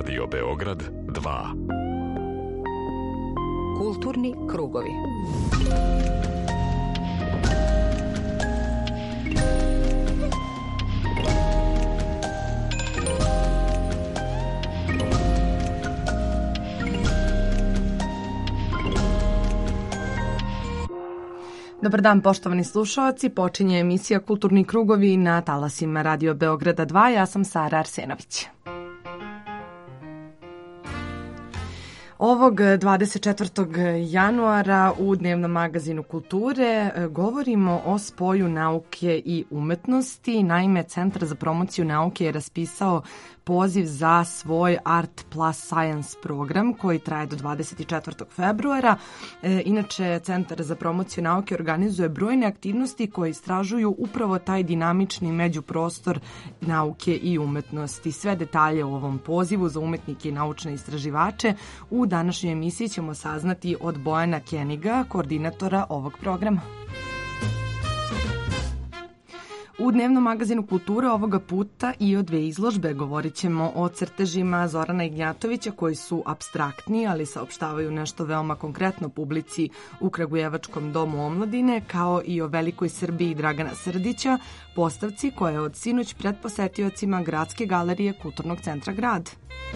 Radio Beograd 2. Kulturni krugovi. Dobar dan, poštovani slušalci. Počinje emisija Kulturni krugovi na talasima Radio Beograda 2. Ja sam Sara Arsenović. Ovog 24. januara u dnevnom magazinu Kulture govorimo o spoju nauke i umetnosti. Naime, Centar za promociju nauke je raspisao poziv za svoj Art Plus Science program koji traje do 24. februara. Inače, Centar za promociju nauke organizuje brojne aktivnosti koje istražuju upravo taj dinamični međuprostor nauke i umetnosti. Sve detalje o ovom pozivu za umetnike i naučne istraživače u današnjoj emisiji ćemo saznati od Bojana Keniga, koordinatora ovog programa. U dnevnom magazinu Kulture ovoga puta i o dve izložbe. Govorit ćemo o crtežima Zorana Ignjatovića koji su apstraktni, ali saopštavaju nešto veoma konkretno publici u Kragujevačkom domu omladine, kao i o Velikoj Srbiji Dragana Srdića, postavci koja je od sinoć pred posetiocima Gradske galerije Kulturnog centra Grad.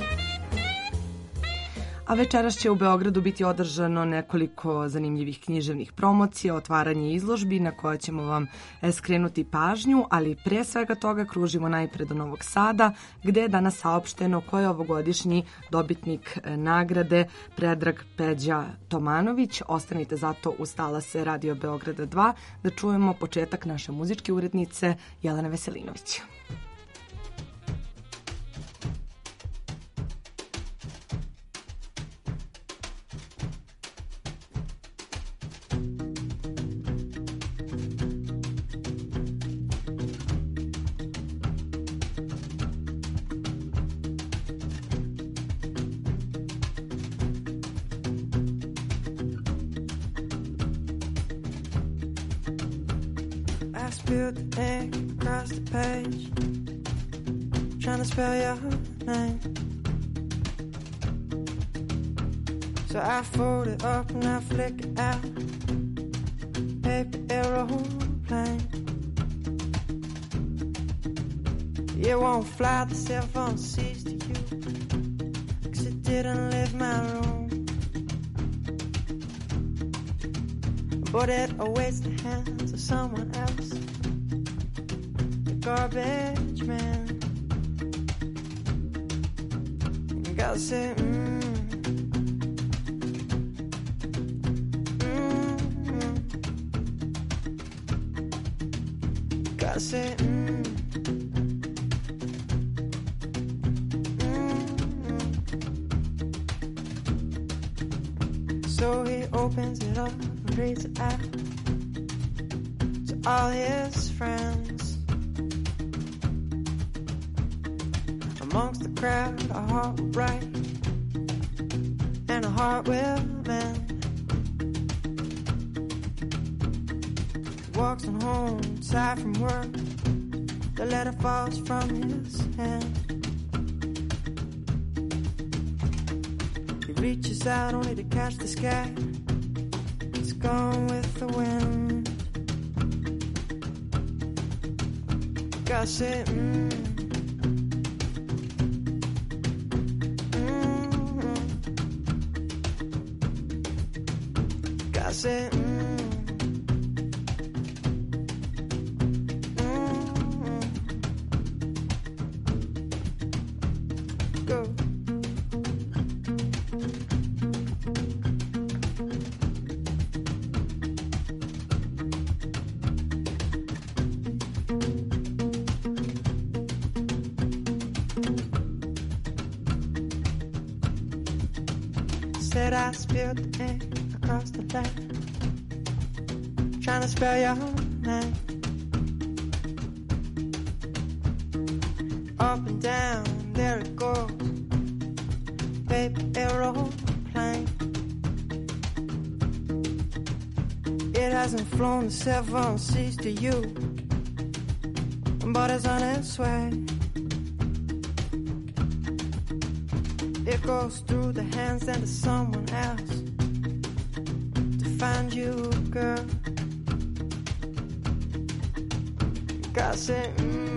A večeras će u Beogradu biti održano nekoliko zanimljivih književnih promocija, otvaranje izložbi na koje ćemo vam skrenuti pažnju, ali pre svega toga kružimo najpre do Novog Sada, gde je danas saopšteno ko je ovogodišnji dobitnik nagrade Predrag Peđa Tomanović. Ostanite zato uz talase Radio Beograda 2 da čujemo početak naše muzičke urednice Jelene Veselinović. Spilled the ink across the page, trying to spell your name. So I fold it up and I flick it out. Paper aeroplane. It won't fly, the cell phone sees to you, 'cause it didn't leave my room. But it awaits the hands of someone else, the garbage man. You gotta say, You gotta say, So he opens it up, reads it out to all his friends. Amongst the crowd, a heart will break and a heart will mend. He walks on home, tired from work. The letter falls from his hand. He reaches out only to catch the sky. It's gone with the wind. Gotta say, Gotta say, Go. Said I spilled the ink across the land, trying to spell your name. Up and down, there it goes, paper aeroplane. It hasn't flown the 7 seas to you, but it's on its way. It goes through the hands and to someone else to find you, girl. Gotta say,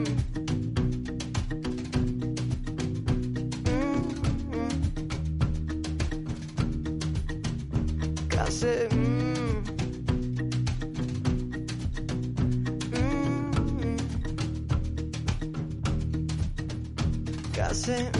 Gotta say, Gotta say,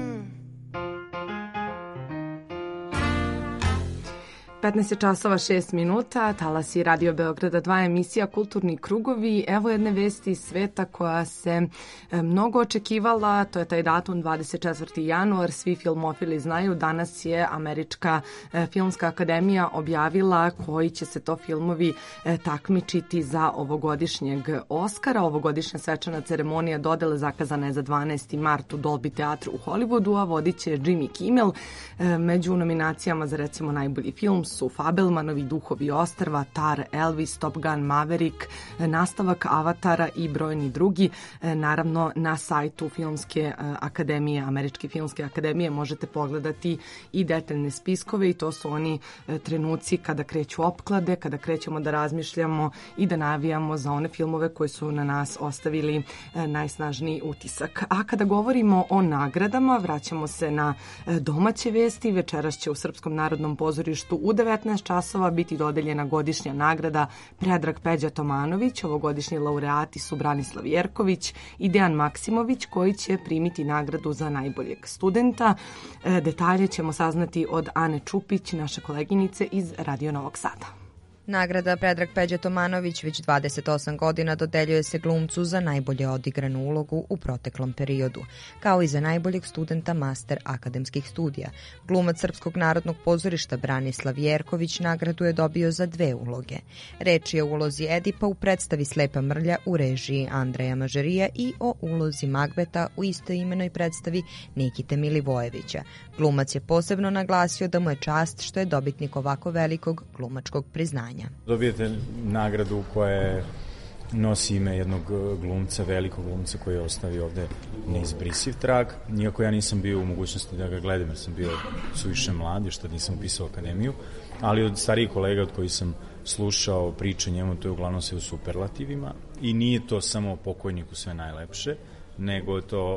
15 je časova 6 minuta, talasi Radio Beograda 2, emisija Kulturni krugovi. Evo jedne vesti iz sveta koja se mnogo očekivala, to je taj datum 24. januar, svi filmofili znaju, danas je Američka filmska akademija objavila koji će se to filmovi takmičiti za ovogodišnjeg Oskara. Ovogodišnja svečana ceremonija dodele zakazana je za 12. mart u Dolby teatru u Hollywoodu, a vodit će Jimmy Kimmel. Među nominacijama za recimo najbolji film su Fabelmanovi, Duhovi ostrva, Tar, Elvis, Top Gun, Maverick, nastavak Avatara i brojni drugi. Naravno, na sajtu Filmske akademije, Američke filmske akademije možete pogledati i detaljne spiskove i to su oni trenuci kada kreću opklade, kada krećemo da razmišljamo i da navijamo za one filmove koji su na nas ostavili najsnažniji utisak. A kada govorimo o nagradama, vraćamo se na domaće vesti. Večeras će u Srpskom narodnom pozorištu u 19 časova biti dodeljena godišnja nagrada Predrag Peđa Tomanović. Ovogodišnji laureati su Branislav Jerković i Dejan Maksimović koji će primiti nagradu za najboljeg studenta. Detalje ćemo saznati od Ane Čupić, naše koleginice iz Radio Novog Sada. Nagrada Predrag Peđa Tomanović već 28 godina dodeljuje se glumcu za najbolje odigranu ulogu u proteklom periodu, kao i za najboljeg studenta master akademskih studija. Glumac Srpskog narodnog pozorišta Branislav Jerković nagradu je dobio za 2 uloge. Reč je o ulozi Edipa u predstavi Slepa mrlja u režiji Andreja Mažerija i o ulozi Magbeta u istoimenoj predstavi Nikite Milivojevića. Glumac je posebno naglasio da mu je čast što je dobitnik ovako velikog glumačkog priznanja. Dobijete nagradu koja nosi ime jednog glumca, velikog glumca koji je ostavio ovde neizbrisiv trag. Iako ja nisam bio u mogućnosti da ga gledam jer sam bio suviše mlad, što nisam upisao akademiju, ali od starijih kolega od kojih sam slušao priče njemu, to je uglavnom sve u superlativima i nije to samo pokojniku sve najlepše, nego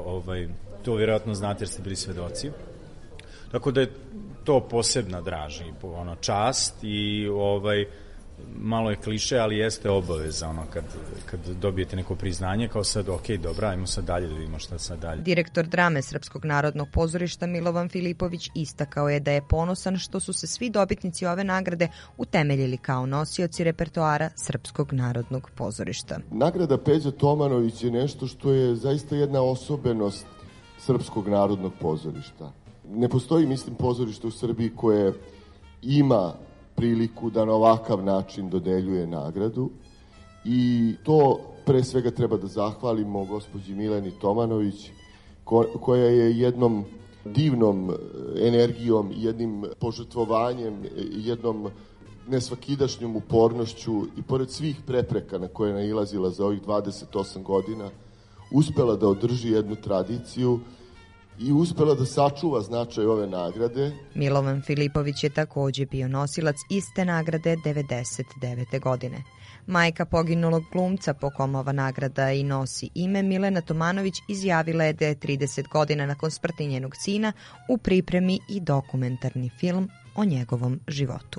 to vjerojatno znate jer ste bili svedoci. Tako da je to posebna draž i čast i malo je kliše, ali jeste obaveza kad dobijete neko priznanje kao sad, ok, dobra, ajmo sad dalje da vidimo šta sad dalje. Direktor drame Srpskog narodnog pozorišta Milovan Filipović istakao je da je ponosan što su se svi dobitnici ove nagrade utemeljili kao nosioci repertoara Srpskog narodnog pozorišta. Nagrada Peđa Tomanović je nešto što je zaista jedna osobenost Srpskog narodnog pozorišta. Ne postoji, mislim, pozorište u Srbiji koje ima priliku da na ovakav način dodeljuje nagradu i to pre svega treba da zahvalimo gospođi Mileni Tomanović koja je jednom divnom energijom, jednim požrtvovanjem, jednom nesvakidašnjom upornošću i pored svih prepreka na koje je nailazila za ovih 28 godina uspela da održi jednu tradiciju i uspela da sačuva značaj ove nagrade. Milovan Filipović je takođe bio nosilac iste nagrade 99. godine. Majka poginulog glumca po kom ova nagrada i nosi ime, Milena Tomanović, izjavila je da je 30 godina nakon smrti njenog sina u pripremi i dokumentarni film o njegovom životu.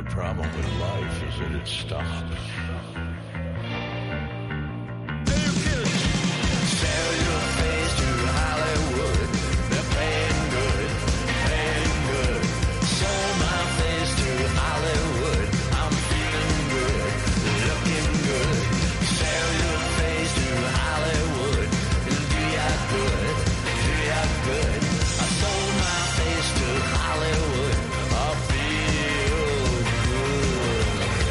The problem with life is that it stops. Sell your face to Hollywood. They're paying good, paying good. Sold my face to Hollywood. I'm feeling good, looking good. Sell your face to Hollywood. It'll do ya good, do ya good. I sold my face to Hollywood. I feel good.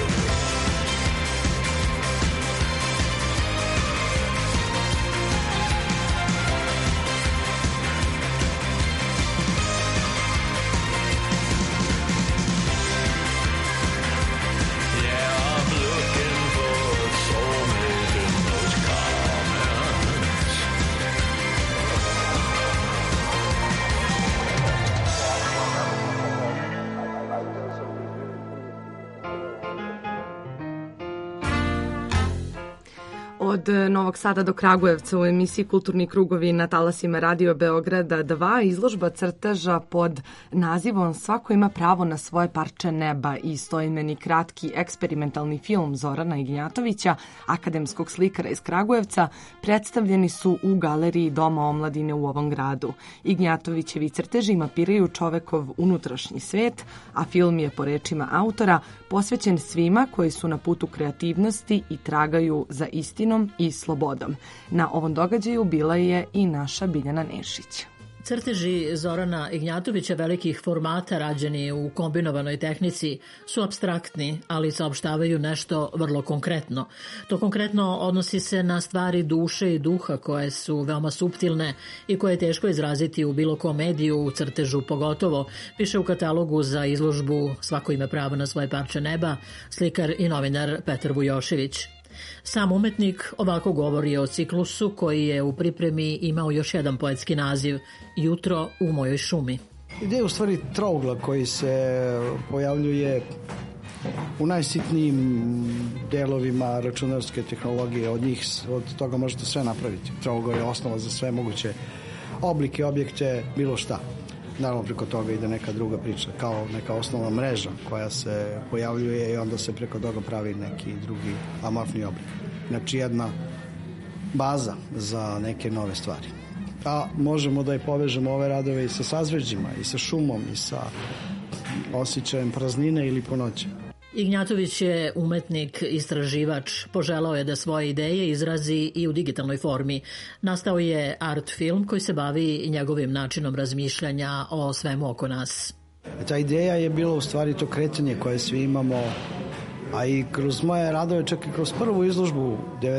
Yeah, I'm looking for a soulmate in those comments. Od Novog Sada do Kragujevca u emisiji Kulturni krugovi na talasima Radio Beograda 2 izložba crteža pod nazivom Svako ima pravo na svoje parče neba i istoimeni kratki eksperimentalni film Zorana Ignjatovića, akademskog slikara iz Kragujevca, predstavljeni su u galeriji Doma omladine u ovom gradu. Ignjatovićevi crteži mapiraju čovekov unutrašnji svet, a film je, po rečima autora, posvećen svima koji su na putu kreativnosti i tragaju za istinom i slobodom. Na ovom događaju bila je i naša Biljana Nešić. Crteži Zorana Ignjatovića velikih formata rađeni u kombinovanoj tehnici su apstraktni, ali saopštavaju nešto vrlo konkretno. To konkretno odnosi se na stvari duše i duha koje su veoma suptilne i koje je teško izraziti u bilo kom mediju, u crtežu pogotovo, piše u katalogu za izložbu Svako ima pravo na svoje parče neba slikar i novinar Petar Vujošević. Sam umetnik ovako govori o ciklusu koji je u pripremi imao još jedan poetski naziv Jutro u mojoj šumi. Ideja je u stvari trougla koji se pojavljuje u najsitnijim delovima računarske tehnologije. Od toga možete sve napraviti. Trougao je osnova za sve moguće oblike, objekte, bilo šta. Naravno, preko toga ide neka druga priča, kao neka osnovna mreža koja se pojavljuje i onda se preko toga pravi neki drugi amorfni oblik. Znači, jedna baza za neke nove stvari. A možemo da i povežemo ove radove i sa sazvežđima, i sa šumom, i sa osjećajem praznine ili punoće. Ignjatović je umetnik, istraživač. Poželao je da svoje ideje izrazi i u digitalnoj formi. Nastao je art film koji se bavi njegovim načinom razmišljanja o svemu oko nas. Ta ideja je bila u stvari to kretanje koje svi imamo, a i kroz moje radove, čak i kroz prvu izložbu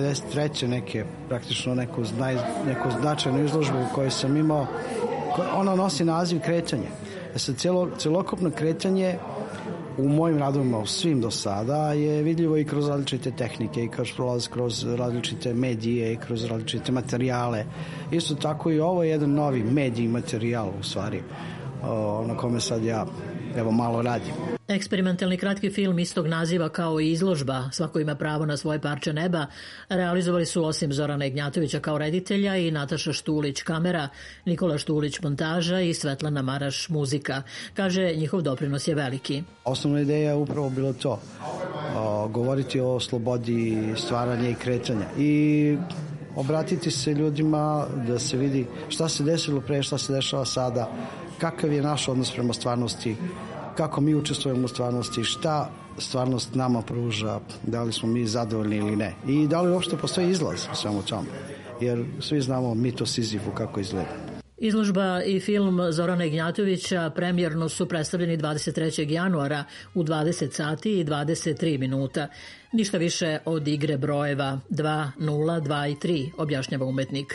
93. praktično neku značajnu izložbu koju sam imao, ona nosi naziv kretanje. Celokupno kretanje u mojim radovima, u svim do sada, je vidljivo i kroz različite tehnike, i kroz različite medije, i kroz različite materijale. Isto tako i ovo je jedan novi medij i materijal, u stvari, na kome sad ja malo radim. Eksperimentalni kratki film istog naziva kao i izložba Svako ima pravo na svoje parče neba realizovali su osim Zorana Ignjatovića kao reditelja i Nataša Štulić kamera, Nikola Štulić montaža i Svetlana Maraš muzika. Kaže, njihov doprinos je veliki. Osnovna ideja je upravo bilo to, govoriti o slobodi stvaranja i kretanja i obratiti se ljudima da se vidi šta se desilo pre, šta se dešava sada, kakav je naš odnos prema stvarnosti, kako mi učestvujemo u stvarnosti, šta stvarnost nama pruža, da li smo mi zadovoljni ili ne. I da li uopšte postoji izlaz u svemu tome, jer svi znamo mit o Sizifu kako izgleda. Izložba i film Zorana Ignjatovića premjerno su predstavljeni 23. januara u 20 sati i 23 minuta. Ništa više od igre brojeva 2, 0, 2 i 3, objašnjava umetnik.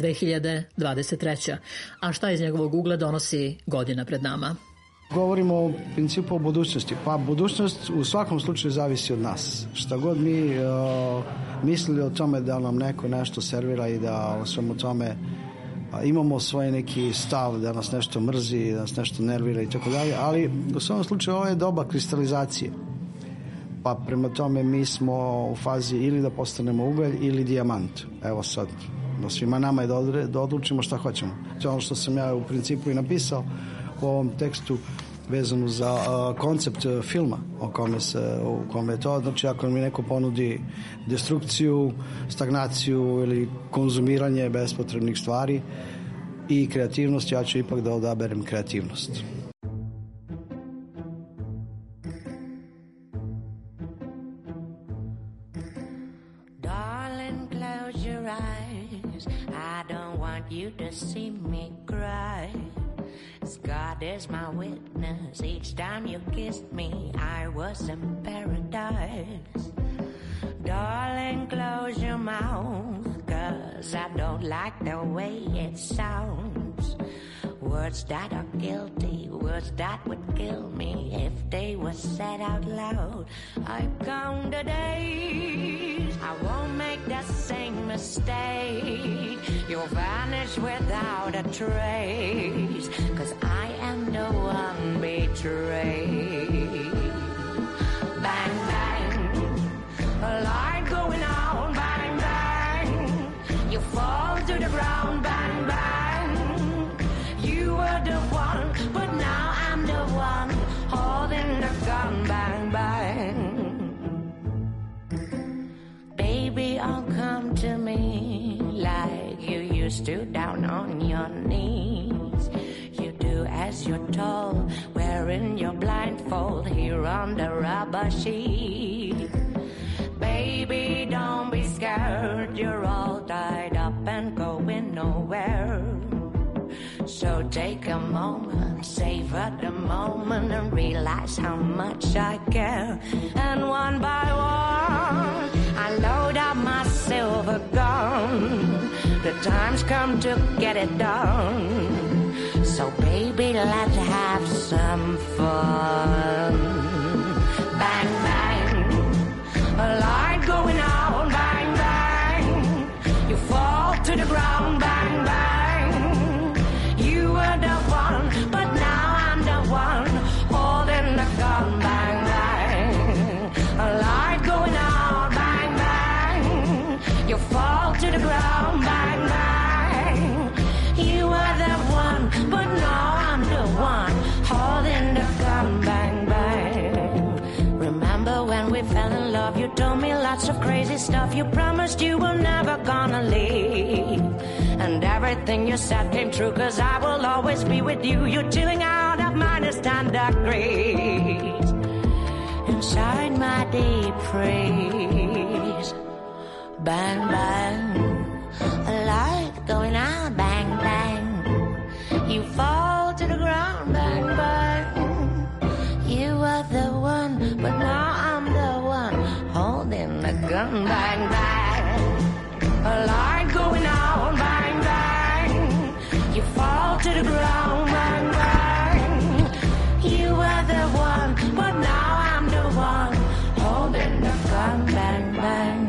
2023. A šta iz njegovog ugla donosi godina pred nama? Govorimo o principu o budućnosti. Pa budućnost u svakom slučaju zavisi od nas. Šta god mi mislili o tome da nam neko nešto servira i da o svemu tome imamo svoj neki stav, da nas nešto mrzi, da nas nešto nervira i tako dalje, ali u svakom slučaju ovo je doba kristalizacije. Pa prema tome mi smo u fazi ili da postanemo ugalj ili dijamant. Evo sad, svima nama je da odlučimo šta hoćemo. To je ono što sam ja u principu i napisao u ovom tekstu vezanu za koncept filma u kome je to. Znači, ako mi neko ponudi destrukciju, stagnaciju ili konzumiranje bespotrebnih stvari i kreativnost, ja ću ipak da odaberem kreativnost. Darling, close your eyes. I don't want you to see me cry. God is my witness. Each time you kissed me, I was in paradise. Darling, close your mouth, 'cause I don't like the way it sounds. Words that are guilty, words that would kill me if they were said out loud. I count the days, I won't make the same mistake. You'll vanish without a trace, 'cause I am the one betrayed. Bang, bang, a light going on, bang, bang. You fall to the ground, bang, bang. You were the one, but now I'm the one holding the gun, bang, bang. Baby, oh, come to me like you used to, down on your knees. You do as you're told, wearing your blindfold here on the rubber sheet. Baby, don't be scared, you're all tied up and going nowhere. So take a moment, savor the moment and realize how much I care. And one by one, I load up my silver gun. The time's come to get it done. So baby, let's have some fun. Bang, bang, a light going on, bang, bang. You fall to the ground, bang, bang. You were the one, but now I'm the one holding the gun, bang, bang. A light going on, bang, bang. You fall to the ground, bang, bang. You were the one, but now I'm the one holding the gun, bang, bang. Remember when we fell in love, you told me lots of crazy stuff. You promised you were never gonna leave. And everything you said came true, 'cause I will always be with you. You're chilling out at -10 degrees inside my deep freeze. Bang, bang, a light going out, bang, bang. You fall to the ground, bang, bang. You were the one, but now I'm the one holding the gun, bang, bang. A light going out, bang, bang. You fall to the ground, bang, bang. You were the one, but now I'm the one holding the gun, bang, bang.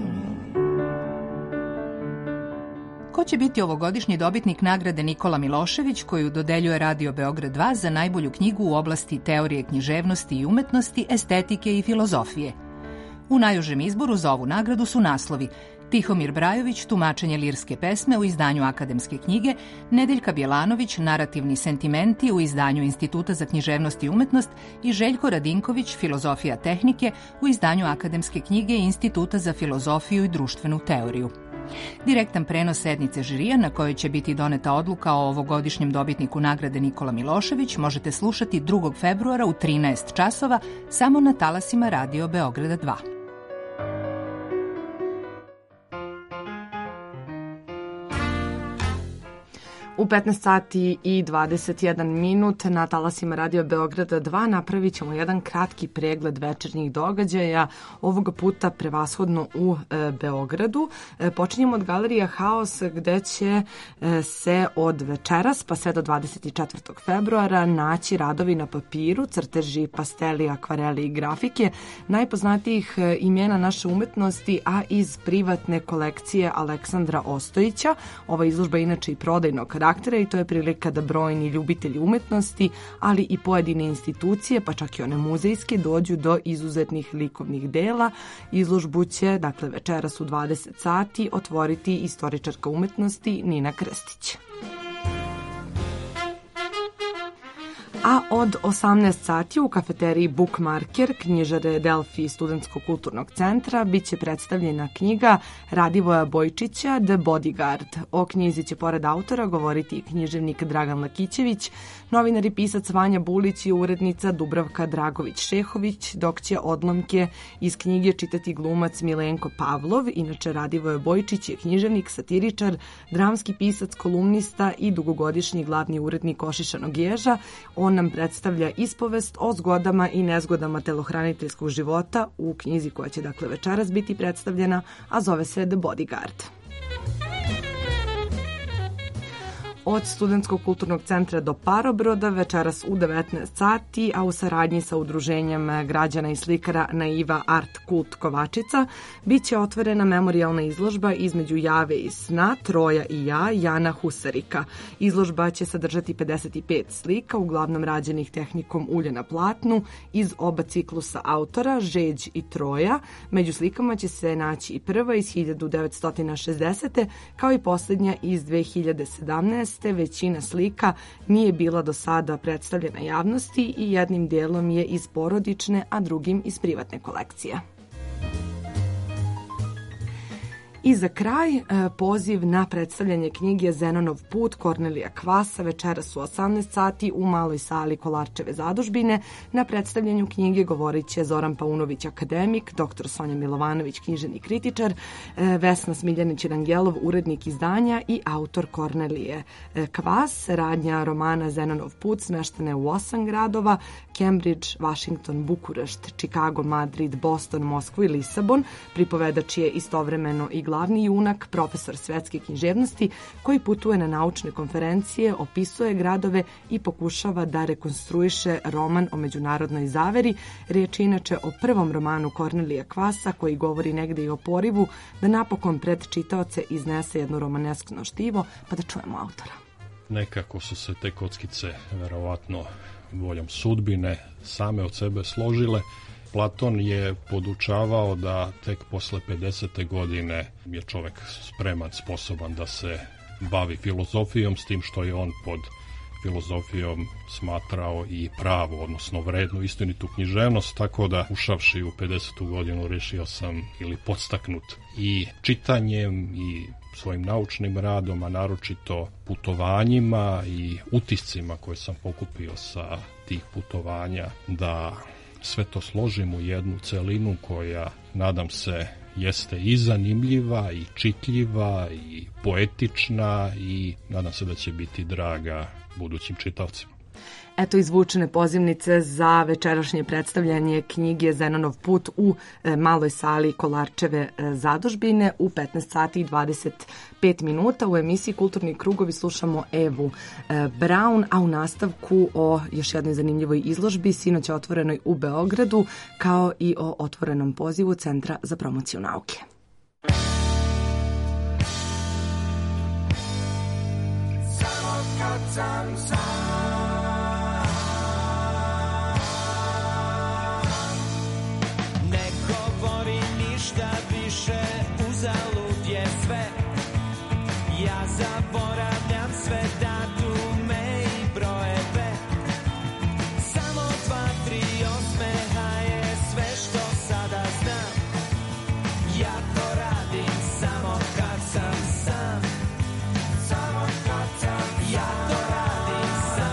Ko će biti ovogodišnji dobitnik nagrade Nikola Milošević, koju dodeljuje Radio Beograd 2 za najbolju knjigu u oblasti teorije književnosti i umetnosti, estetike i filozofije? U najužem izboru za ovu nagradu su naslovi: Tihomir Brajović, tumačenje lirske pesme u izdanju Akademske knjige, Nedeljka Bjelanović, narativni sentimenti u izdanju Instituta za književnost i umetnost i Željko Radinković, filozofija tehnike u izdanju Akademske knjige i Instituta za filozofiju i društvenu teoriju. Direktan prenos sednice žirija na kojoj će biti doneta odluka o ovogodišnjem dobitniku nagrade Nikola Milošević možete slušati 2. februara u 13 časova samo na talasima Radio Beograda 2. U 15 sati i 21 minut na talasima Radio Beograda 2 napravit ćemo jedan kratki pregled večernjih događaja, ovoga puta prevashodno u Beogradu. Počinjemo od Galerija Haos, gde će se od večeras pa sve do 24. februara naći radovi na papiru, crteži, pasteli, akvareli i grafike najpoznatijih imena naše umetnosti, a iz privatne kolekcije Aleksandra Ostojića. Ova izložba inače i prodajnog karaktera i to je prilika da brojni ljubitelji umetnosti, ali i pojedine institucije, pa čak i one muzejske, dođu do izuzetnih likovnih dela. Izložbu će, dakle, večeras u 20 sati otvoriti istoričarka umetnosti Nina Krstić. A od 18 sati u kafeteriji Bookmarker, knjižare Delfi Studentskog kulturnog centra, bit će predstavljena knjiga Radivoja Bojčića The Bodyguard. O knjizi će pored autora govoriti književnik Dragan Lakićević, novinar i pisac Vanja Bulić i urednica Dubravka Dragović-Šehović, dok će odlomke iz knjige čitati glumac Milenko Pavlov. Inače, Radivoje Bojčić je književnik, satiričar, dramski pisac, kolumnista i dugogodišnji glavni urednik Ošišanog ježa. On nam predstavlja ispovest o zgodama i nezgodama telohraniteljskog života u knjizi koja će dakle večeras biti predstavljena, a zove se The Bodyguard. Od Studentskog kulturnog centra do Parobroda večeras u 19 sati, a u saradnji sa Udruženjem građana i slikara Naiva Art Kult Kovačica, bit će otvorena memorijalna izložba između Jave i sna, Troja i ja, Jana Husarika. Izložba će sadržati 55 slika, uglavnom rađenih tehnikom ulja na platnu, iz oba ciklusa autora, Žeđ i Troja. Među slikama će se naći i prva iz 1960. kao i posljednja iz 2017. Većina slika nije bila do sada predstavljena javnosti i jednim dijelom je iz porodične, a drugim iz privatne kolekcije. I za kraj, poziv na predstavljanje knjige Zenonov put Kornelija Kvasa večeras u 18 sati u maloj sali Kolarčeve zadužbine. Na predstavljanju knjige govorit će Zoran Paunović, akademik, dr. Sonja Milovanović, književni kritičar, Vesna Smiljanić-Rangelov, urednik izdanja i autor Kornelije Kvas. Radnja romana Zenonov put smeštena je u 8 gradova: Cambridge, Washington, Bukurešt, Chicago, Madrid, Boston, Moskvu i Lisabon. Pripovedač je istovremeno i glavni junak, profesor svetske književnosti koji putuje na naučne konferencije, opisuje gradove i pokušava da rekonstruiše roman o međunarodnoj zaveri. Riječ je inače o prvom romanu Kornelija Kvasa koji govori negde i o porivu da napokon pred čitaoce iznese jedno romaneskno štivo, pa da čujemo autora. Nekako su se te kockice verovatno voljom sudbine same od sebe složile. Platon je podučavao da tek posle 50. godine je čovek spreman, sposoban da se bavi filozofijom, s tim što je on pod filozofijom smatrao i pravo, odnosno vrednu, istinitu književnost, tako da ušavši u 50. godinu rešio sam ili podstaknut i čitanjem i svojim naučnim radom, a naročito putovanjima i utiscima koje sam pokupio sa tih putovanja, da sve to složim u jednu celinu koja, nadam se, jeste i zanimljiva i čitljiva i poetična i nadam se da će biti draga budućim čitavcima. Eto izvučene pozivnice za večerašnje predstavljanje knjige Zenonov put u maloj sali Kolarčeve zadužbine u 15 sati i 25 minuta. U emisiji Kulturni krugovi slušamo Evu Braun, a u nastavku o još jednoj zanimljivoj izložbi sinoć otvorenoj u Beogradu, kao i o otvorenom pozivu Centra za promociju nauke. Samo kad sam ništa više, uzalud je sve. Ja zaboravljam sve datume i brojeve. Samo 2, 3 osmeha je sve što sada znam. Ja to radim samo kad sam sam. Samo kad sam sam. Ja to radim samo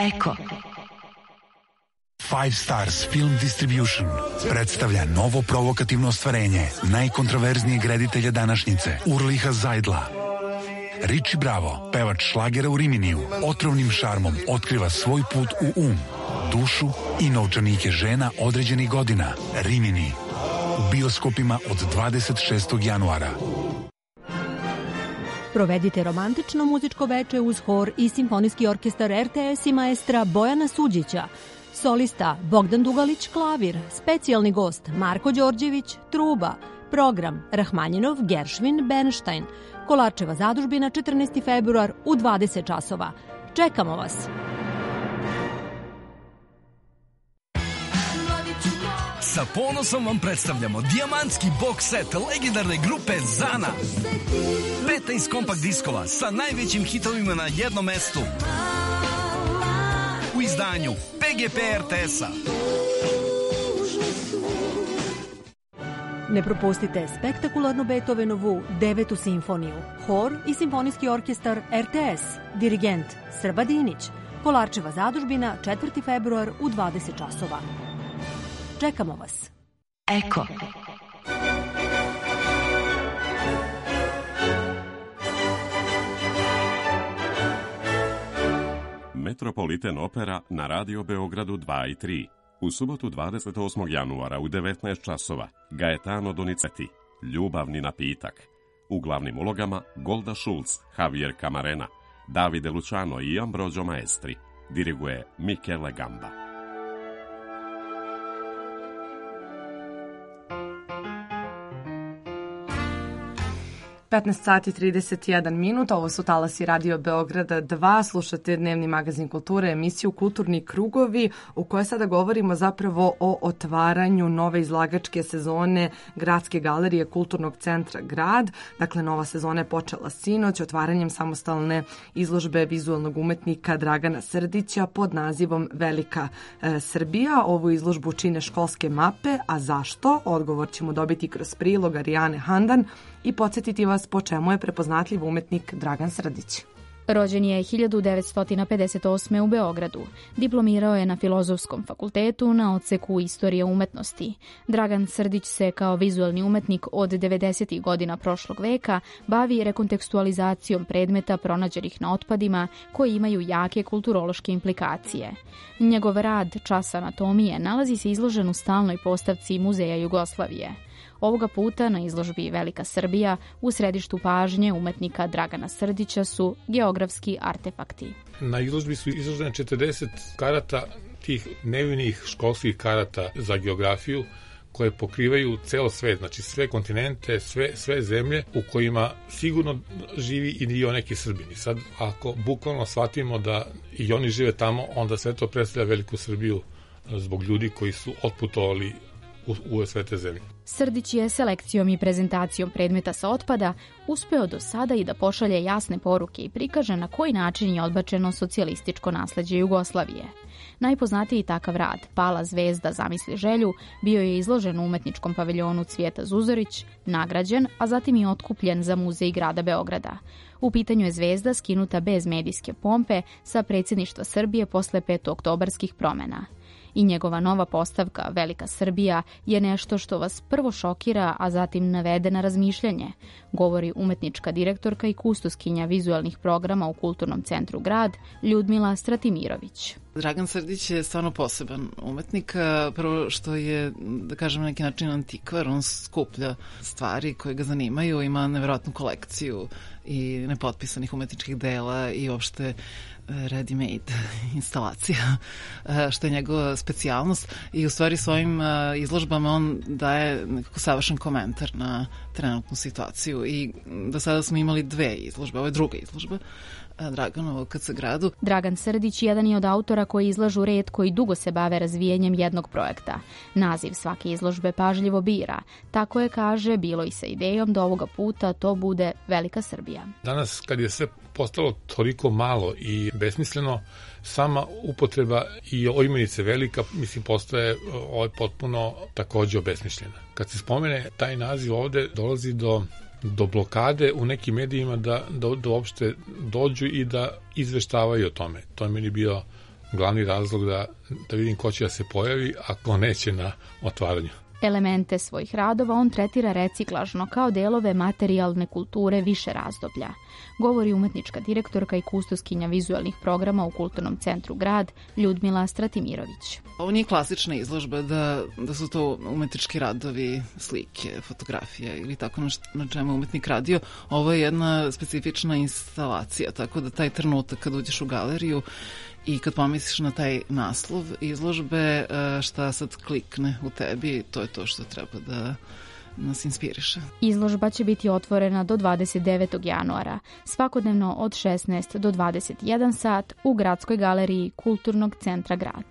Eko. Five Stars Film Distribution predstavlja novo provokativno ostvarenje najkontraverznijeg reditelja današnjice, Urliha Zajdla. Richie Bravo, pevač šlagera u Riminiju, otrovnim šarmom otkriva svoj put u dušu i novčanike žena određenih godina. Rimini. U bioskopima od 26. januara. Provedite romantično muzičko veče uz hor i simfonijski orkestar RTS i maestra Bojana Suđića. Solista Bogdan Dugalić klavir, specijalni gost Marko Đorđević truba, program Rahmanjinov, Geršvin, Bernstein, Kolarčeva zadužbina 14. februar u 20 časova. Čekamo vas! Sa ponosom vam predstavljamo dijamantski box set legendarne grupe Zana. 15 kompakt diskova sa najvećim hitovima na jednom mestu. U izdanju PGP RTS-a. Ne propustite spektakularnu Beethovenovu 9. simfoniju, hor i simfonijski orkestar RTS, dirigent Srba Dinić, Kolarčeva zadužbina 4. februar u 20 časova. Čekamo vas. Eko. Metropolitan Opera na Radio Beogradu 2 i 3. U subotu 28. januara u 19 časova Gaetano Donizetti, Ljubavni napitak. U glavnim ulogama Golda Schulz, Javier Camarena, Davide Luciano i Ambrogio Maestri. Diriguje Michele Gamba. 15 sati 31 minuta, ovo su talasi Radio Beograda 2, slušate dnevni magazin kulture, emisiju Kulturni krugovi, u kojoj sada govorimo zapravo o otvaranju nove izlagačke sezone Gradske galerije Kulturnog centra Grad. Dakle, nova sezona je počela sinoć otvaranjem samostalne izložbe vizualnog umetnika Dragana Srdića pod nazivom Velika Srbija. Ovu izložbu čine školske mape, a zašto? Odgovor ćemo dobiti kroz prilog Arijane Handan i podsjetiti vas po čemu je prepoznatljiv umetnik Dragan Srdić. Rođen je 1958. u Beogradu. Diplomirao je na Filozofskom fakultetu na odseku Istorije umetnosti. Dragan Srdić se kao vizualni umetnik od 90. godina prošlog veka bavi rekontekstualizacijom predmeta pronađenih na otpadima koji imaju jake kulturološke implikacije. Njegov rad Čas anatomije nalazi se izložen u stalnoj postavci Muzeja Jugoslavije. Ovoga puta na izložbi Velika Srbija u središtu pažnje umetnika Dragana Srdića su geografski artefakti. Na izložbi su izložene 40 karata, tih nevinih školskih karata za geografiju, koje pokrivaju ceo svet, znači sve kontinente, sve zemlje u kojima sigurno živi i dio neki Srbin. I sad, ako bukvalno shvatimo da i oni žive tamo, onda sve to predstavlja Veliku Srbiju zbog ljudi koji su otputovali u sve te zemlje. Srdić je selekcijom i prezentacijom predmeta sa otpada uspeo do sada i da pošalje jasne poruke i prikaže na koji način je odbačeno socijalističko nasleđe Jugoslavije. Najpoznatiji takav rad, Pala zvezda zamisli želju, bio je izložen u umetničkom paviljonu Cvijeta Zuzorić, nagrađen, a zatim i otkupljen za Muzej grada Beograda. U pitanju je zvezda skinuta bez medijske pompe sa predsjedništva Srbije posle petooktobarskih promena. I njegova nova postavka Velika Srbija je nešto što vas prvo šokira, a zatim navede na razmišljanje, govori umetnička direktorka i kustoskinja vizualnih programa u Kulturnom centru Grad, Ljudmila Stratimirović. Dragan Srdić je stvarno poseban umetnik. Prvo što je, da kažem, na neki način antikvar, on skuplja stvari koje ga zanimaju, ima neverovatnu kolekciju i nepotpisanih umetničkih dela i uopšte ready-made instalacija, što je njegova specijalnost i u stvari svojim izložbama on daje nekako savršen komentar na trenutnu situaciju i do sada smo imali dve izložbe, ovo je druga izložba Draganovo KC Gradu. Dragan Srdić jedan je od autora koji izlažu red koji dugo se bave razvijenjem jednog projekta. Naziv svake izložbe pažljivo bira. Tako je, kaže, bilo i sa idejom da ovoga puta to bude Velika Srbija. Danas kad je sve postalo toliko malo i besmisleno, sama upotreba i imenice velika, mislim, postaje potpuno takođe obesmišljena. Kad se spomene taj naziv ovde, dolazi do blokade u nekim medijima da uopšte dođu i da izveštavaju o tome. To je meni bio glavni razlog da vidim ko će da se pojavi, a ko neće na otvaranju. Elemente svojih radova on tretira reciklažno kao delove materijalne kulture više razdoblja, govori umetnička direktorka i kustoskinja vizualnih programa u Kulturnom centru Grad Ljudmila Stratimirović. Ovo nije klasična izložba da su to umetnički radovi, slike, fotografije ili tako na čemu umetnik radio. Ovo je jedna specifična instalacija, tako da taj trenutak kad uđeš u galeriju i kad pomisliš na taj naslov izložbe, šta sad klikne u tebi, to je to što treba da nas inspiriše. Izložba će biti otvorena do 29. januara, svakodnevno od 16 do 21 sat u Gradskoj galeriji Kulturnog centra Grad.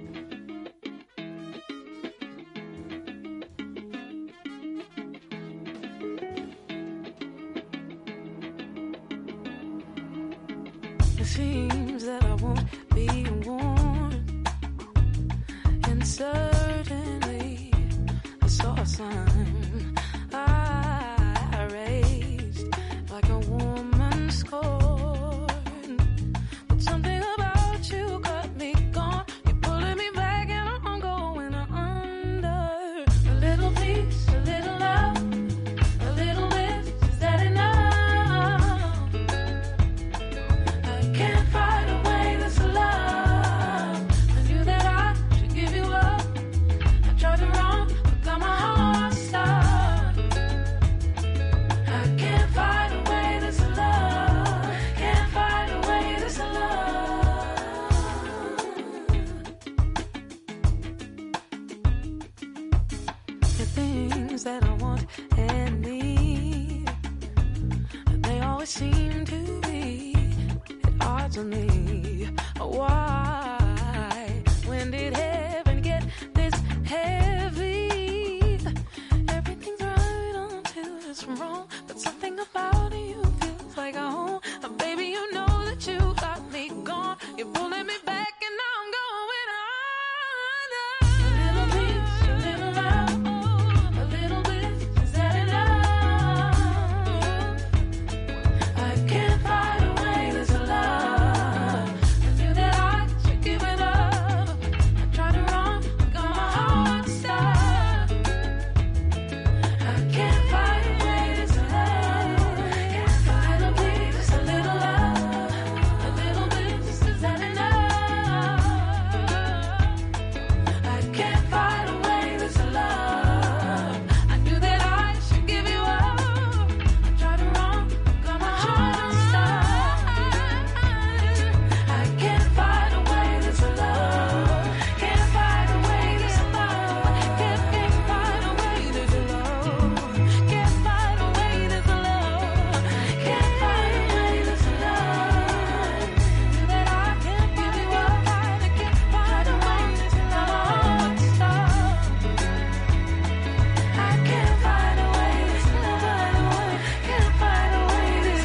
Seems that I won't be warned, and certainly I saw a sign I raised like a woman scorned, but something about you got me gone. You're pulling me back and I'm going under. A little peace, a little love, a little bliss, is that enough? Can't fight away this love. I knew that I should give you up. I tried to run, but got my heart stuck. I can't fight away this love. Can't fight away this love. The things that I want and need, they always seem to be odds on me. Why? When did heaven get this heavy? Everything's right until it's wrong, but something about you feels like a home. Baby, you know that you got me gone. You're pulling me back and I'm going under. A little peace, a little love, a little bliss, is that enough? I can't fight away this love. I knew that I should give it up. I tried to run, got my heart stuck. I can't fight away this love. Can't fight away this a little love, a little bliss, is that enough? I can't fight away this love. I knew that I should give you up. I tried to run, got my heart stuck. I can't fight away this love. Can't fight away this love. Can't fight away this love. Can't fight away this love. Can't fight away this love. Knew that I can't give you up. I can't fight away this love. I can't fight away this love. Can't fight away this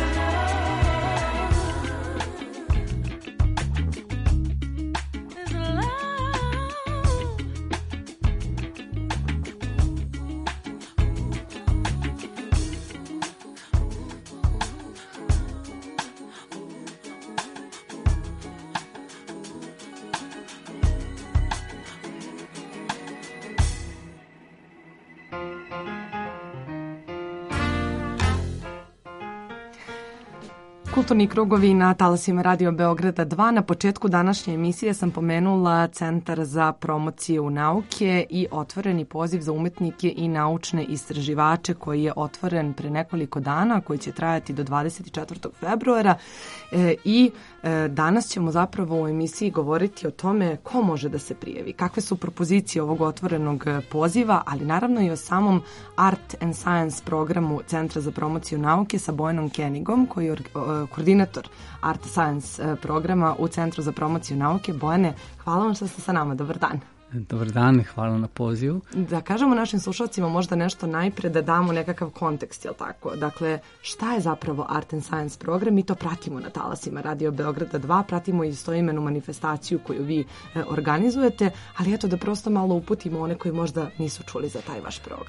Kulturni krugovi na talasima Radio Beograda 2. Na početku današnje emisije sam pomenula Centar za promociju nauke i otvoreni poziv za umetnike i naučne istraživače koji je otvoren pre nekoliko dana, koji će trajati do 24. februara i danas ćemo zapravo u emisiji govoriti o tome ko može da se prijavi, kakve su propozicije ovog otvorenog poziva, ali naravno i o samom Art and Science programu Centra za promociju nauke sa Bojanom Kenigom, koji je koordinator Art Science programa u Centru za promociju nauke. Bojane, hvala vam što ste sa nama. Dobar dan. Dobar dan, hvala na pozivu. Da kažemo našim slušalcima možda nešto najpre, da damo nekakav kontekst, jel tako? Dakle, šta je zapravo Art and Science program? Mi to pratimo na talasima Radio Beograda 2, pratimo i istoimenu manifestaciju koju vi organizujete, ali eto da prosto malo uputimo one koji možda nisu čuli za taj vaš program.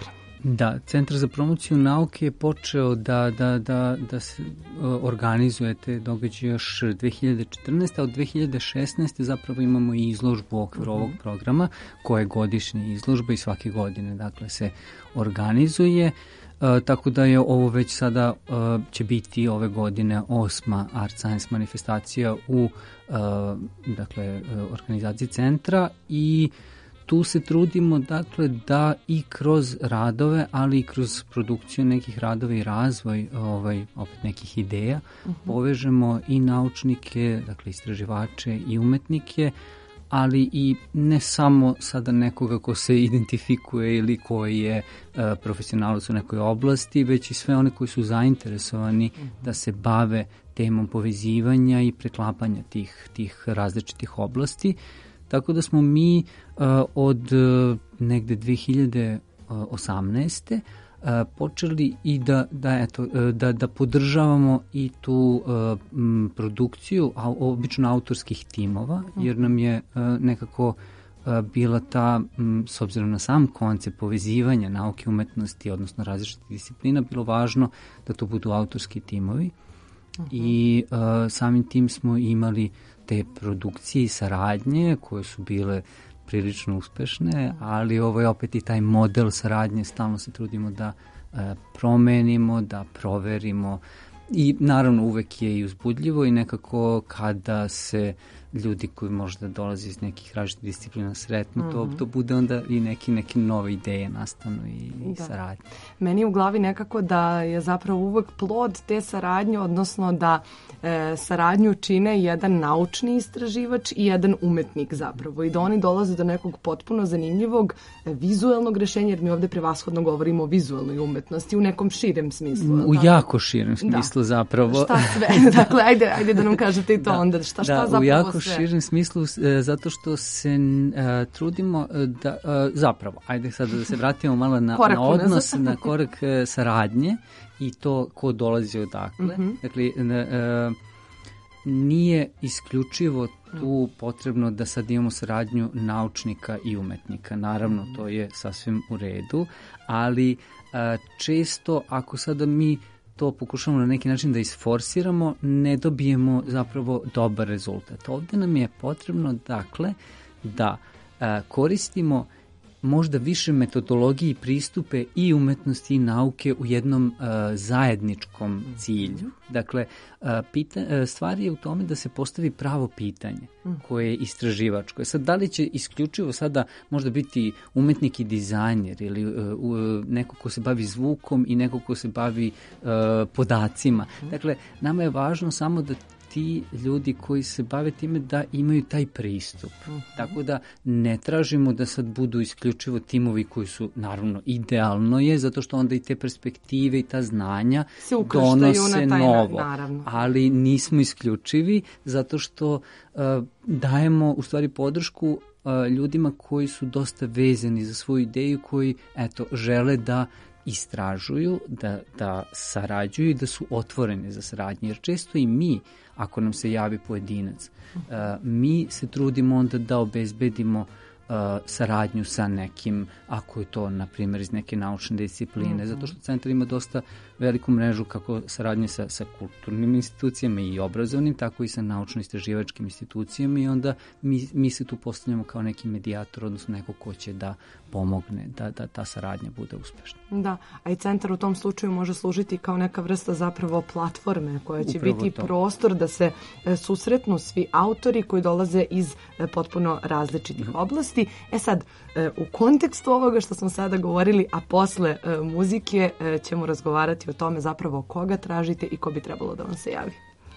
Da, Centar za promociju nauke je počeo da se organizuje te događaje još 2014. a od 2016. zapravo imamo i izložbu u okviru ovog programa, koja je godišnja izložba i svake godine dakle se organizuje. Tako da je ovo već sada će biti ove godine 8. Art Science manifestacija u dakle organizaciji centra i tu se trudimo dakle da i kroz radove, ali i kroz produkciju nekih radova i razvoj opet nekih ideja povežemo i naučnike, dakle istraživače i umetnike, ali i ne samo sada nekoga ko se identifikuje ili koji je profesionalac u nekoj oblasti, već i sve one koji su zainteresovani da se bave temom povezivanja i preklapanja tih različitih oblasti. Tako da smo mi od negde 2018. počeli i da podržavamo i tu produkciju obično autorskih timova, jer nam je nekako bila ta, s obzirom na sam koncept povezivanja nauke i umetnosti, odnosno različitih disciplina, bilo važno da to budu autorski timovi. I samim tim smo imali te produkcije i saradnje koje su bile prilično uspešne, ali ovo je opet i taj model saradnje, stalno se trudimo da promenimo, da proverimo i naravno uvek je i uzbudljivo i nekako kada se ljudi koji možda dolaze iz nekih različitih disciplina sretnu, to bude onda i neke nove ideje nastanu i saradnje. Meni je u glavi nekako da je zapravo uvek plod te saradnje, odnosno da saradnju čine jedan naučni istraživač i jedan umetnik zapravo i da oni dolaze do nekog potpuno zanimljivog vizuelnog rešenja, jer mi ovde prevashodno govorimo o vizuelnoj umetnosti u nekom širem smislu. U jako širem smislu zapravo. Šta sve? Dakle, ajde da nam kažete i to onda. Šta zapravo u jako sve? Širem smislu, zato što se trudimo da, zapravo, ajde sad da se vratimo malo na odnos, na korak saradnje i to ko dolazi odakle. Dakle, nije isključivo tu potrebno da sad imamo saradnju naučnika i umetnika. Naravno, to je sasvim u redu, ali često ako sada mi to pokušamo na neki način da isforsiramo, ne dobijemo zapravo dobar rezultat. Ovde nam je potrebno, dakle, da koristimo možda više metodologije i pristupe i umetnosti i nauke u jednom zajedničkom cilju. Dakle, stvar je u tome da se postavi pravo pitanje koje je istraživačko. Sad, da li će isključivo sada možda biti umetnik i dizajner ili neko ko se bavi zvukom i neko ko se bavi podacima. Dakle, nama je važno samo da ti ljudi koji se bave time da imaju taj pristup. Tako da ne tražimo da sad budu isključivo timovi koji su, naravno, idealno je, zato što onda i te perspektive i ta znanja donose novo. Ali nismo isključivi zato što dajemo u stvari podršku ljudima koji su dosta vezani za svoju ideju, koji žele da istražuju, da sarađuju i da su otvoreni za saradnje. Jer često i mi, ako nam se javi pojedinac, mi se trudimo onda da obezbedimo saradnju sa nekim, ako je to, na primjer, iz neke naučne discipline, zato što centar ima dosta veliku mrežu kako saradnje sa kulturnim institucijama i obrazovnim, tako i sa naučno-istraživačkim institucijama i onda mi se tu postavljamo kao neki medijator, odnosno neko ko će da pomogne da ta saradnja bude uspešna. Da, a i centar u tom slučaju može služiti kao neka vrsta zapravo platforme koja će biti prostor da se susretnu svi autori koji dolaze iz potpuno različitih oblasti. Sad, u kontekstu ovoga što smo sada govorili, a posle muzike ćemo razgovarati o tome zapravo koga tražite i ko bi trebalo da vam se javi.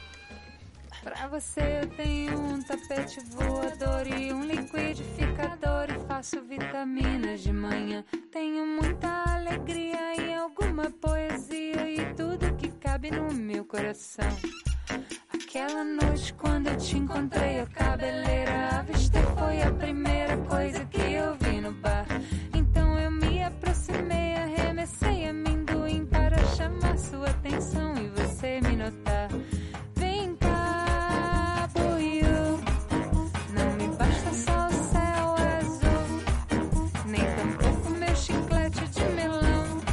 Pra você eu tenho tapete voador e liquidificador e faço vitaminas de manhã. Tenho muita alegria e alguma poesia e tudo que cabe no meu coração. Aquela noite quando eu te encontrei a cabeleira, avistei foi a primeira coisa que eu vi no bar. Então eu me aproximei, arremessei amendoim para chamar sua atenção e você me notar. Vem cá, boiô, não me basta só o céu azul, nem tampouco meu chiclete de melão.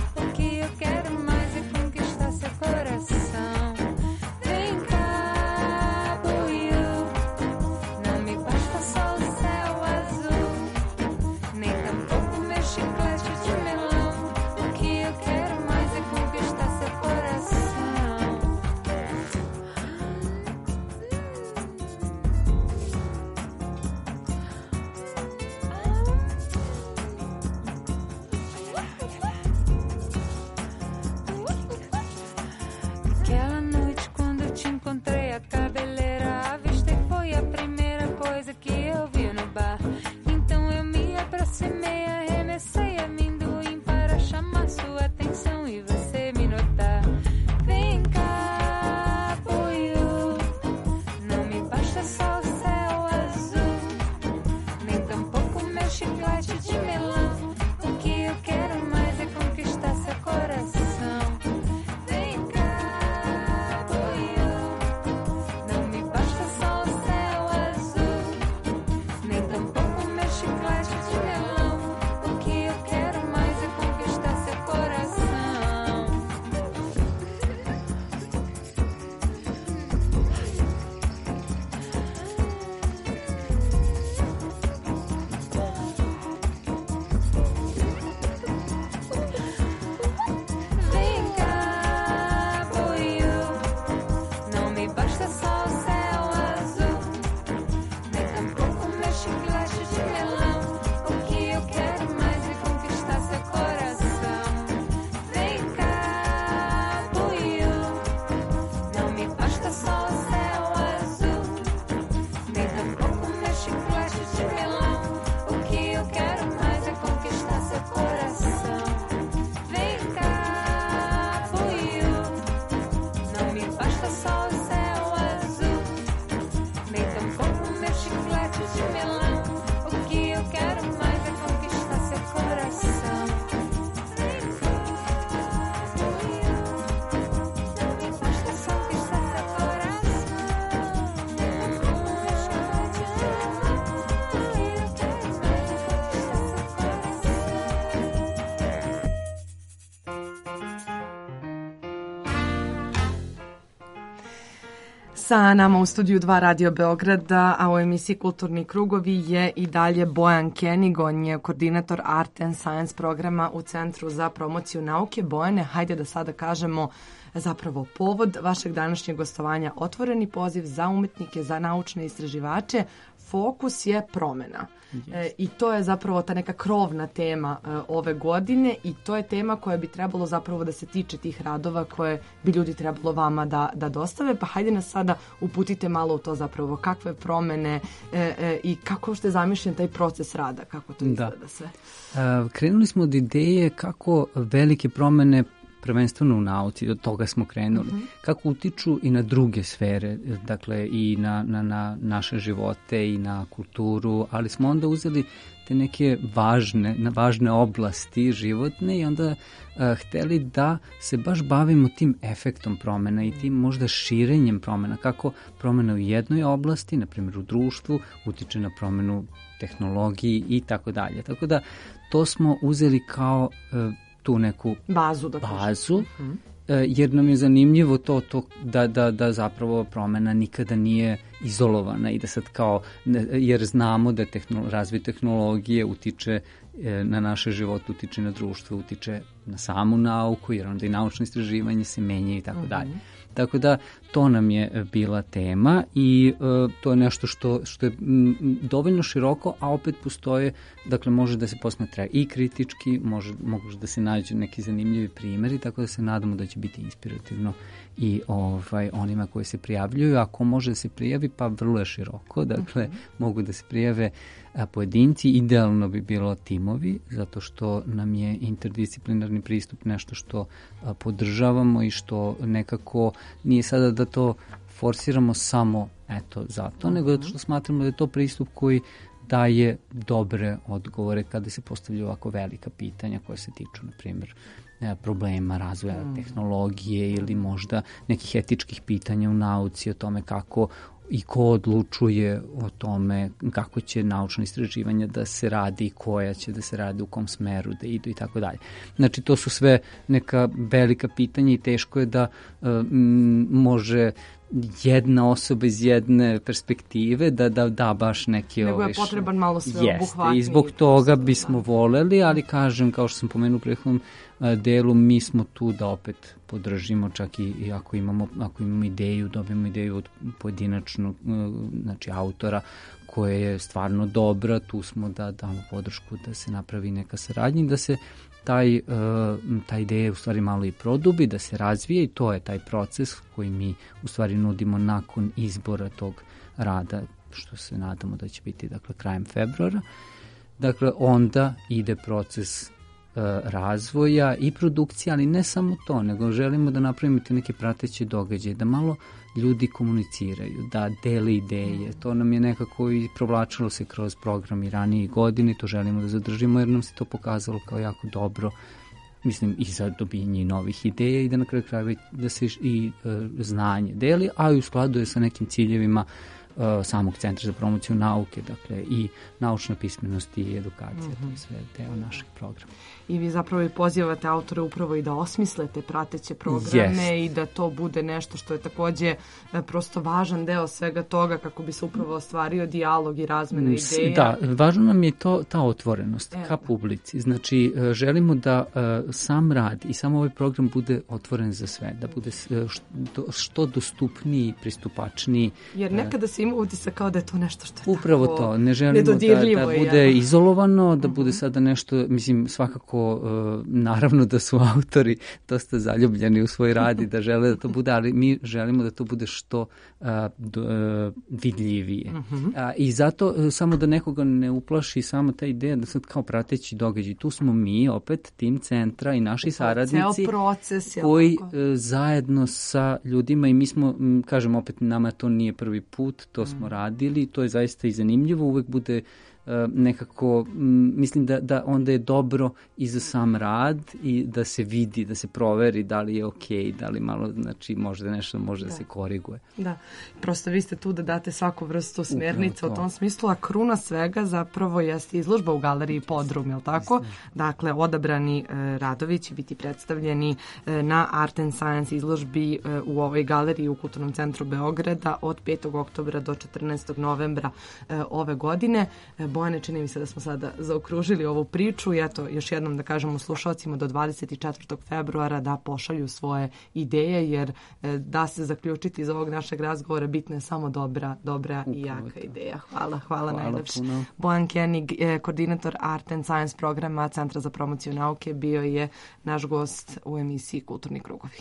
Sa nama u studiju 2 Radio Beograda, a u emisiji Kulturni krugovi je i dalje Bojan Kenig, on je koordinator Art and Science programa u Centru za promociju nauke. Bojane, hajde da sada kažemo zapravo povod vašeg današnjeg gostovanja, otvoreni poziv za umetnike, za naučne istraživače. Fokus je promena. I to je zapravo ta neka krovna tema ove godine i to je tema koja bi trebalo zapravo da se tiče tih radova koje bi ljudi trebalo vama da dostave. Pa hajde nas sada uputite malo u to zapravo kakve promene i kako što je zamišljen taj proces rada, kako to izgleda sve. Krenuli smo od ideje kako velike promene prvenstveno u nauci, od toga smo krenuli, kako utiču i na druge sfere, dakle i na naše živote i na kulturu, ali smo onda uzeli te neke važne oblasti životne i onda hteli da se baš bavimo tim efektom promena i tim možda širenjem promena, kako promena u jednoj oblasti, na primjer u društvu, utiče na promenu tehnologiji i tako dalje. Tako da to smo uzeli kao tu neku bazu, jer nam je zanimljivo to da zapravo promena nikada nije izolovana i da sad kao, jer znamo da razvoj tehnologije utiče na naše živote, utiče na društvo, utiče na samu nauku, jer onda i naučno istraživanje se menja i tako dalje. Tako da to nam je bila tema i to je nešto što je dovoljno široko, a opet postoje, dakle može da se posmatra i kritički, mogu da se nađu neki zanimljivi primjeri, tako da se nadamo da će biti inspirativno i onima koji se prijavljuju. Ako može da se prijavi, pa vrlo je široko, dakle mogu da se prijave pojedinci, idealno bi bilo timovi, zato što nam je interdisciplinarni pristup nešto što podržavamo i što nekako nije sada da to forsiramo samo zato, nego zato što smatramo da je to pristup koji daje dobre odgovore kada se postavljaju ovako velika pitanja koja se tiču, na primjer, problema razvoja tehnologije ili možda nekih etičkih pitanja u nauci o tome kako i ko odlučuje o tome kako će naučno istraživanje da se radi i koja će da se radi, u kom smeru da idu i tako dalje. Znači to su sve neka velika pitanja i teško je da može jedna osoba iz jedne perspektive da baš neki... Nego je potreban malo sveobuhvatniji. I zbog toga bismo voleli, ali kažem, kao što sam pomenuo u prethodnom delu, mi smo tu da opet podržimo, čak i ako imamo ideju, dobijemo ideju od pojedinačnog, znači autora koja je stvarno dobra, tu smo da damo podršku da se napravi neka saradnja i da se ta ideja u stvari malo i produbi, da se razvije i to je taj proces koji mi u stvari nudimo nakon izbora tog rada, što se nadamo da će biti krajem februara. Dakle, onda ide proces razvoja i produkcije, ali ne samo to, nego želimo da napravimo te neke prateće događaje, da malo ljudi komuniciraju, da dele ideje. To nam je nekako i provlačilo se kroz program i ranije godine, to želimo da zadržimo jer nam se to pokazalo kao jako dobro, mislim i za dobijanje novih ideja i da na kraju krajeva da se i znanje deli, a i u skladu je sa nekim ciljevima samog Centra za promociju nauke, dakle i naučna pismenost i edukacija, to je sve deo našeg programa. I vi zapravo i pozivate autore upravo i da osmislete prateće programe i da to bude nešto što je takođe prosto važan deo svega toga kako bi se upravo ostvario dijalog i razmena ideja. Da, važno nam je ta otvorenost ka publici. Znači, želimo da sam rad i sam ovaj program bude otvoren za sve, da bude što dostupniji, pristupačniji. Jer nekada se ima utisak kao da je to nešto što je upravo tako to, ne želimo da bude izolovano, da bude sada nešto, mislim, svakako naravno da su autori dosta zaljubljeni u svoj rad i da žele da to bude, ali mi želimo da to bude što vidljivije. I zato samo da nekoga ne uplaši samo ta ideja da sad kao prateći događaj. Tu smo mi opet, tim centra i naši saradnici koji zajedno sa ljudima i mi smo, kažem opet, nama to nije prvi put, to smo radili, to je zaista i zanimljivo, uvek bude nekako, mislim da onda je dobro i za sam rad i da se vidi, da se proveri da li je okej, da li malo, znači možda nešto može da se koriguje. Da, prosto vi ste tu da date svaku vrstu smjernica u tom smislu, a kruna svega zapravo jeste izložba u galeriji Podrum, je li tako? Dakle, odabrani radovi će biti predstavljeni na Art and Science izložbi u ovoj galeriji u Kulturnom centru Beograda od 5. oktobra do 14. novembra ove godine. Bojane, čini mi se da smo sada zaokružili ovu priču i eto, još jednom da kažemo slušalcima do 24. februara da pošalju svoje ideje, jer da se zaključiti iz ovog našeg razgovora bitna je samo dobra i jaka ideja. Hvala najlepše. Bojan Kenig, koordinator Art and Science programa Centra za promociju nauke, bio je naš gost u emisiji Kulturni krugovi.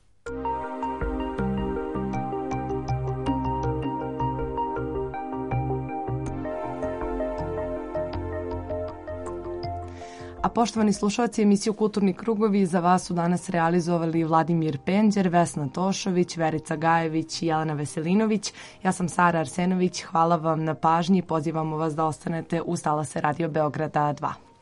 A poštovani slušalci, emisiju Kulturni krugovi za vas su danas realizovali Vladimir Penđer, Vesna Tošović, Verica Gajević i Jelena Veselinović. Ja sam Sara Arsenović, hvala vam na pažnji i pozivamo vas da ostanete uz talase Radio Beograda 2.